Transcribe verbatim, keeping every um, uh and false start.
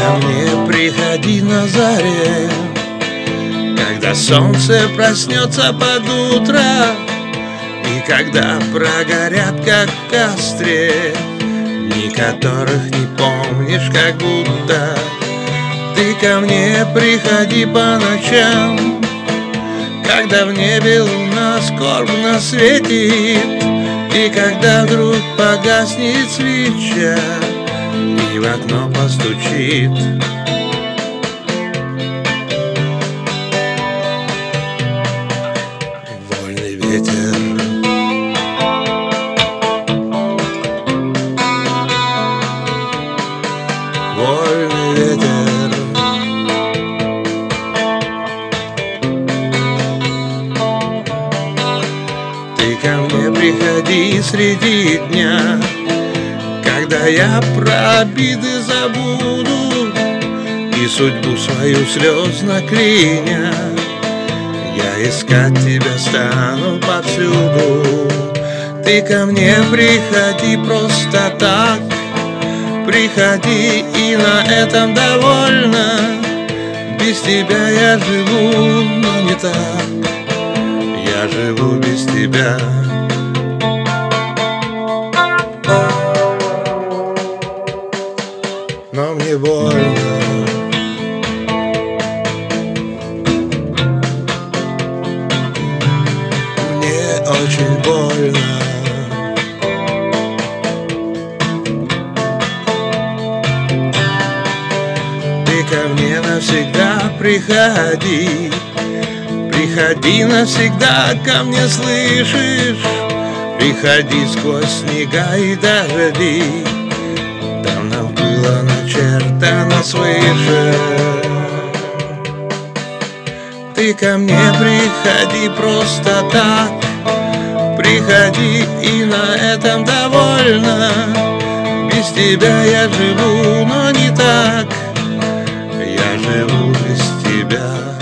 ко мне приходи на заре, когда солнце проснется под утро, и когда прогорят, как в костре, дни которых не помнишь, как будто. Ты ко мне приходи по ночам, когда в небе луна скорбно светит, и когда вдруг погаснет свеча и в окно постучит. Вольный ветер, вольный ветер, ты ко мне приходи среди дня, когда я про обиды забуду и судьбу свою слезно кляня. Я искать тебя стану повсюду. Ты ко мне приходи просто так, приходи, и на этом довольна. Без тебя я живу, но не так. Я живу без тебя. Но мне больно. Мне очень больно. Ты ко мне навсегда приходи, приходи навсегда ко мне, слышишь? Приходи сквозь снега и дожди, там нам было начертано свыше. Ты ко мне приходи просто так, приходи, и на этом довольна. Без тебя я живу, но не так. Я живу без тебя.